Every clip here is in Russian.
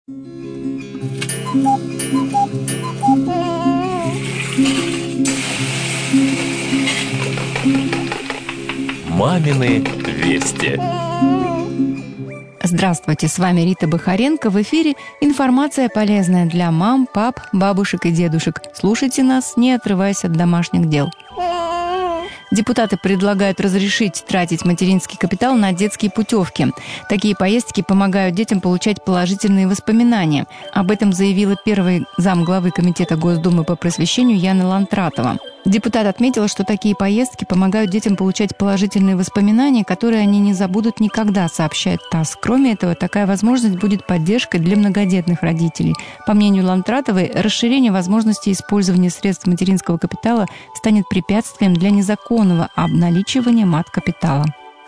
Мамины вести. Здравствуйте, с вами Рита Бахаренко. В эфире информация полезная для мам, пап, бабушек и дедушек. Слушайте нас, не отрываясь от домашних дел. Депутаты предлагают разрешить тратить материнский капитал на детские путевки. Такие поездки помогают детям получать положительные воспоминания. Об этом заявила первый замглавы Комитета Госдумы по просвещению Яна Лантратова. Депутат отметила, что такие поездки помогают детям получать положительные воспоминания, которые они не забудут никогда, сообщает ТАСС. Кроме этого, такая возможность будет поддержкой для многодетных родителей. По мнению Лантратовой, расширение возможностей использования средств материнского капитала станет препятствием для незаконного обналичивания мат-капитала.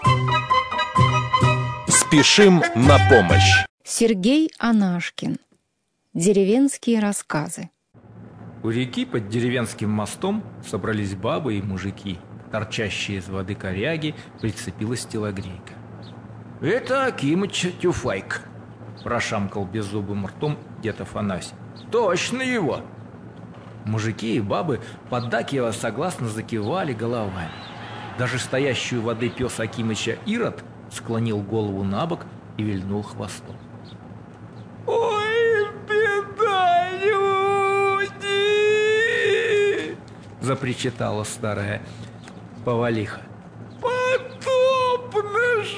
Спешим на помощь. Сергей Анашкин. Деревенские рассказы. У реки под деревенским мостом собрались бабы и мужики. Торчащие из воды коряги прицепилась телогрейка. «Это Акимыч Тюфайк», – прошамкал беззубым ртом дед Афанасий. «Точно его!» Мужики и бабы, поддакивая, согласно закивали головами. Даже стоящий у воды пес Акимыча Ирод склонил голову набок и вильнул хвостом. «Ой, беда, люди!» – запричитала старая повалиха. «Потоп наш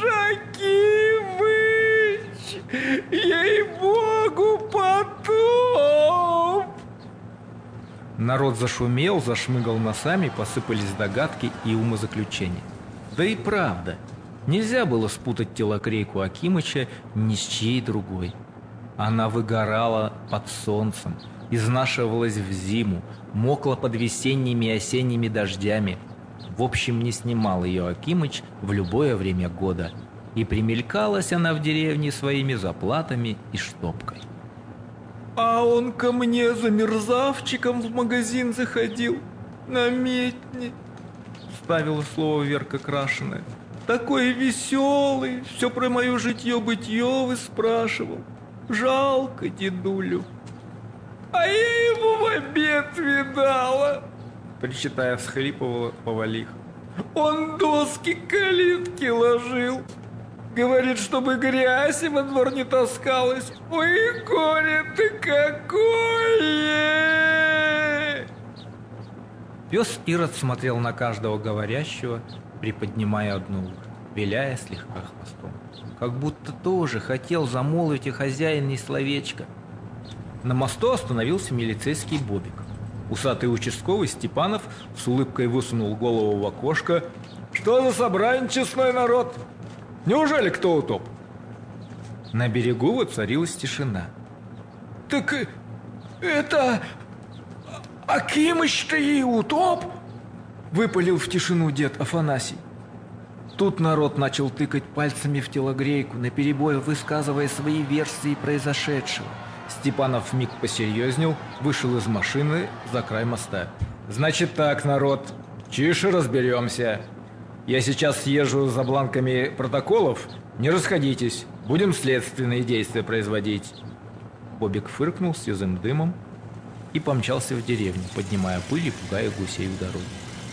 Акимыч! Ей-богу, потоп!» Народ зашумел, зашмыгал носами, посыпались догадки и умозаключения. Да и правда, нельзя было спутать телогрейку Акимыча ни с чьей другой. Она выгорала под солнцем, изнашивалась в зиму, мокла под весенними и осенними дождями. В общем, не снимал ее Акимыч в любое время года. И примелькалась она в деревне своими заплатами и штопкой. «А он ко мне за мерзавчиком в магазин заходил, наметни», — вставила слово Верка Крашеная. «Такой веселый, все про мое житье-бытье выспрашивал. Жалко дедулю». «А я его в обед видала», — причитая всхлипывала повалиха. «Он доски калитки ложил. Говорит, чтобы грязь во двор не таскалась. Ой, горе-то какое!» Пес Ирод смотрел на каждого говорящего, приподнимая одно ухо, виляя слегка хвостом, как будто тоже хотел замолвить о хозяине словечко. На мосту остановился милицейский Бобик. Усатый участковый Степанов с улыбкой высунул голову в окошко. «Что за собрание, честной народ? Неужели кто утоп?» На берегу воцарилась тишина. «Так это Акимыч-то и утоп?» — выпалил в тишину дед Афанасий. Тут народ начал тыкать пальцами в телогрейку, наперебой высказывая свои версии произошедшего. Степанов вмиг посерьезнел, вышел из машины за край моста. «Значит так, народ, тише разберемся. Я сейчас съезжу за бланками протоколов, не расходитесь, будем следственные действия производить». Бобик фыркнул с сизым дымом и помчался в деревню, поднимая пыль и пугая гусей у дороги.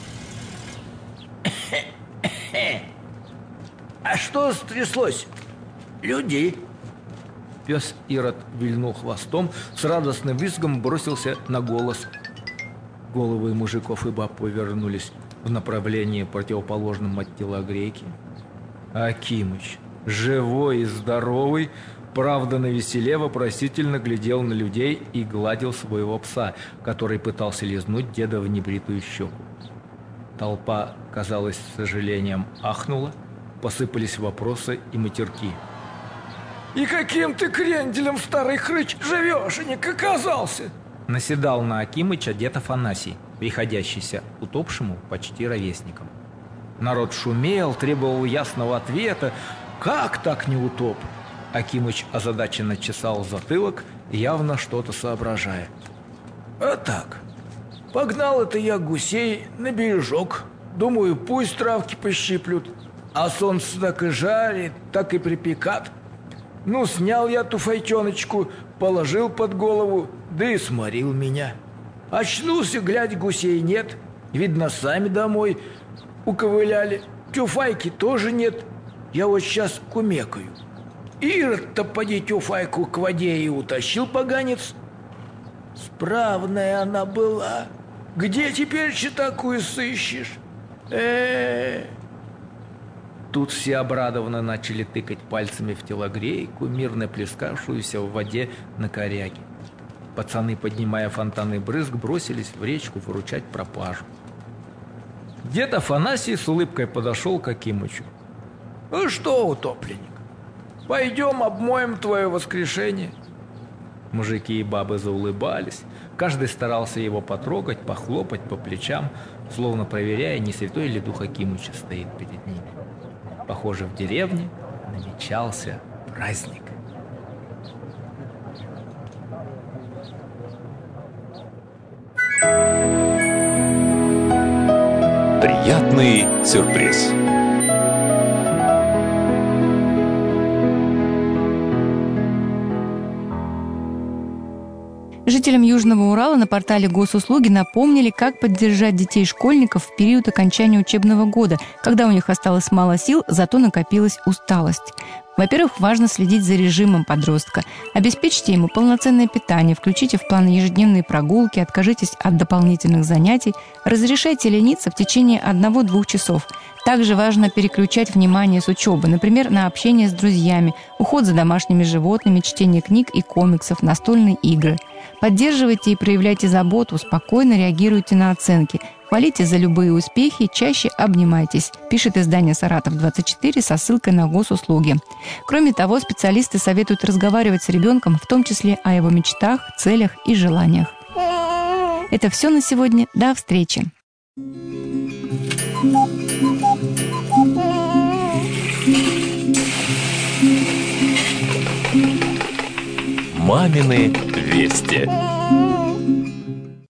«А что стряслось? Люди?» Пес Ирод вильнул хвостом, с радостным визгом бросился на голос. Головы мужиков и баб повернулись в направлении, противоположном от телогрейки. Акимыч, живой и здоровый, правда навеселе, вопросительно глядел на людей и гладил своего пса, который пытался лизнуть деда в небритую щеку. Толпа, казалось, с сожалением ахнула, посыпались вопросы и матерки. «И каким ты кренделем, старый хрыч, живешенек оказался?» Наседал на Акимыча дед Афанасий, приходящийся утопшему почти ровесником. Народ шумел, требовал ясного ответа. «Как так не утоп?» Акимыч озадаченно чесал затылок, явно что-то соображая. «А так, погнал это я гусей на бережок. Думаю, пусть травки пощиплют. А солнце так и жарит, так и припекат. Ну, снял я туфайчоночку, положил под голову, да и сморил меня. Очнулся, глядь, гусей нет. Видно, сами домой уковыляли. Тюфайки тоже нет. Я вот сейчас кумекаю. Ирод-то поди тюфайку к воде и утащил, поганец. Справная она была. Где теперь че такую сыщешь? Тут все обрадованно начали тыкать пальцами в телогрейку, мирно плескавшуюся в воде на коряге. Пацаны, поднимая фонтаны брызг, бросились в речку выручать пропажу. Дед Афанасий с улыбкой подошел к Акимычу. «Ну что, утопленник, пойдем обмоем твое воскрешение». Мужики и бабы заулыбались. Каждый старался его потрогать, похлопать по плечам, словно проверяя, не святой ли дух Акимыча стоит перед ними. Похоже, в деревне намечался праздник. Приятный сюрприз. Жителям Южного Урала на портале Госуслуги напомнили, как поддержать детей-школьников в период окончания учебного года, когда у них осталось мало сил, зато накопилась усталость. Во-первых, важно следить за режимом подростка. Обеспечьте ему полноценное питание, включите в план ежедневные прогулки, откажитесь от дополнительных занятий, разрешайте лениться в течение 1-2 часов. Также важно переключать внимание с учебы, например, на общение с друзьями, уход за домашними животными, чтение книг и комиксов, настольные игры. Поддерживайте и проявляйте заботу, спокойно реагируйте на оценки, хвалите за любые успехи, чаще обнимайтесь, пишет издание «Саратов-24» со ссылкой на Госуслуги. Кроме того, специалисты советуют разговаривать с ребенком, в том числе о его мечтах, целях и желаниях. Это все на сегодня. До встречи! Мамины вести.